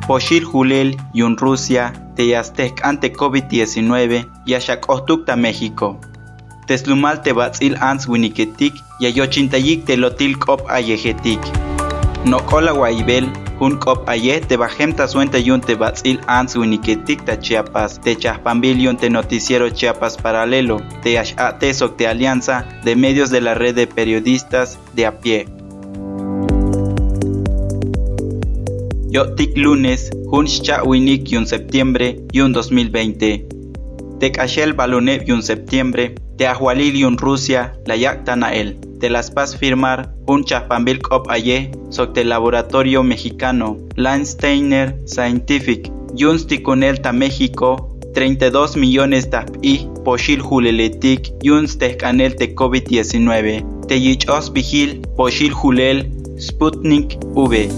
Poshil Julel yun Rusia te Aztec ante COVID-19 yashakostukta México. Teslumal te batzil ans winiketik yayochintayik te lotil kop ayejetik. No kola waibel hun kop aye te bajem tasuenta yun te batzil ans winiketik ta Chiapas te chahpambil yun te noticiero Chiapas paralelo te ashate sok te alianza de medios de la red de periodistas de a pie. Yo tik lunes, hun cha winik yun septiembre yun 2020. Tek ashel balone yun septiembre, te ahualil yun Rusia, la yak tanael. Te las pas firmar, hun chahpambil kop aye, sok te laboratorio mexicano, Landsteiner Scientific, yun stikunel ta México, 32 millones ta i, poshil juleletik, yun stehkanel te COVID-19. Te yichos vigil, poshil julel, Sputnik V.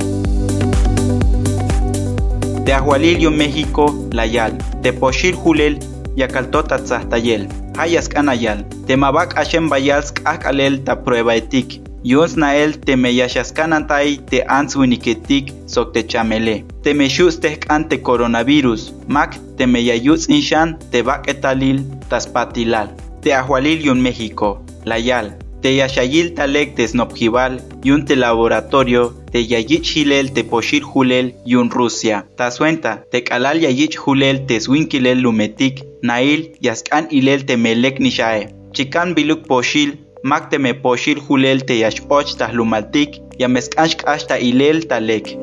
Te ahualilio México, layal, te poshil julel, yakaltota tzahtayel, hayas kanayal, te mabak ashem bayalsk akalel ta prueba etik, yuns nael te meyashaskanantay te answiniketik sok te chamele, te meshustek ante coronavirus, mak te meyayuts inshan te baketalil taspatilal, te ahualilio México, layal, te yashayil talek te snopjival, yun te laboratorio, te yayich hilel te poshil julel yun Rusia. Tasuenta, te kalal yayich julel te swinkilel lumetik, nail yaskan ilel te melek nishae. Chikan biluk poshil, mak te me poshil julel te yashoch ta lumaltik, yameskanshk ashta ilel talek.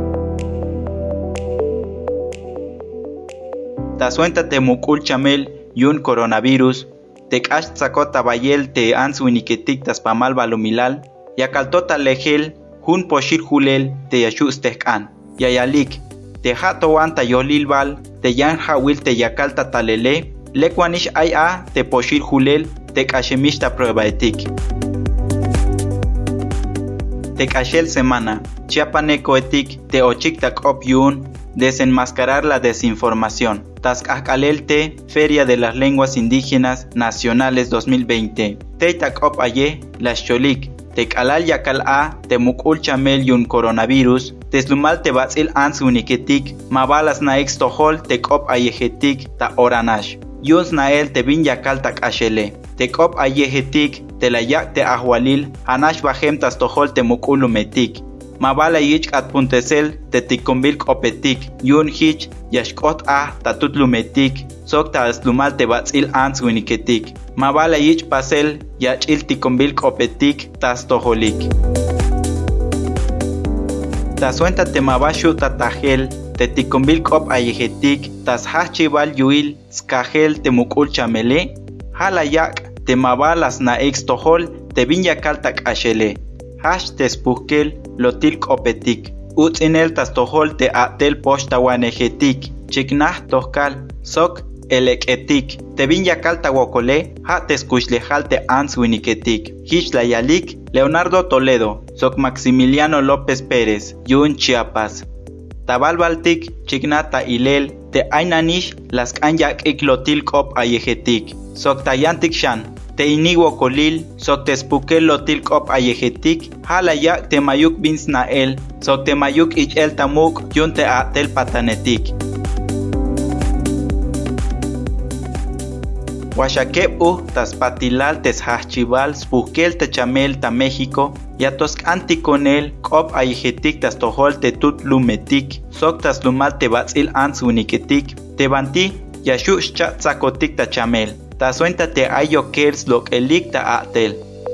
Tasuenta te mukul chamel yun coronavirus, te kash tzakota bayel te answiniketik taspamal balumilal, yakaltota lejel, hun poshil julel te yashustehkan. Yayalik, te hatowan ta yolilbal, te yan hawil te yakalta talele, lekwanish ay a te poshil julel, te kashemish ta pruebaetik. Te kashel semana, chiapaneco etik, te ochik ta kop yun, desenmascarar la desinformación. Tascascalelte, Feria de las Lenguas Indígenas Nacionales 2020. Teitak op aye, las cholik. Tekalal yakal a, temukul chamel yun coronavirus. Teslumal te batzil ans uniketik, mabalas naex tohol tekop ayejetik ta oranash. Yuns nael te bin yakal tak ashele. Tekop ayejetik, te la yak te ahualil, anash bajem tas tohol temukulumetik. Mabala yich at puntesel te tikumbil kopetik, yun hich, yashkot a tatutlumetik, sok ta aslumal te batzil ans winiketik. Mabala yich pasel, yachil tikumbil kopetik, tas toholik. Tasuenta te mabashu tatajel, te tikumbil kop ayejetik, tas hachibal yuil, skajel te mukul chamele, halayak, te mabalas na ex tohol, te bin yakal tak ashele. Hash tespukel lotil kopetik. Utzinel tas tohol te atel poshta wanejetik. Chiknah tohkal sok eleketik. Te bin yakal tawokole ha teskushlejal te ans winiketik. Hish layalik Leonardo Toledo. Sok Maximiliano López Pérez. Yun Chiapas. Tabalbaltik chiknata ilel te ainanish las kanyak iklotil kop ayejetik. Sok tayantik shan. Te inigo kolil, sok te spukel lotil kop ayejetik, halayak te mayuk bins nael, sok te mayuk ich el tamuk, yun te atel patanetik. Washakep tas patilal tes hachibal, spukel te chamel ta México, yatos anticonel, kop ayejetik tas tohol te tut lumetik, sok tas lumal te batzil ans uniketik, te banti, yashush chat zakotik ta chamel. Ta suenta te ayo kers lok elik ta atel.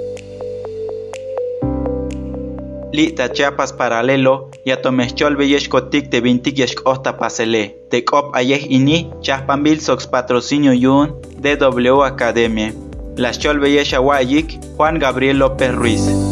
Li ta Chiapas paralelo, ya tomechol beyeshkotik te bintik yeshkosta pasele. Te kop ayeh ini, chahpambil sox patrocinio yun, DW Academia. Las chol beyeshawayik, Juan Gabriel López Ruiz.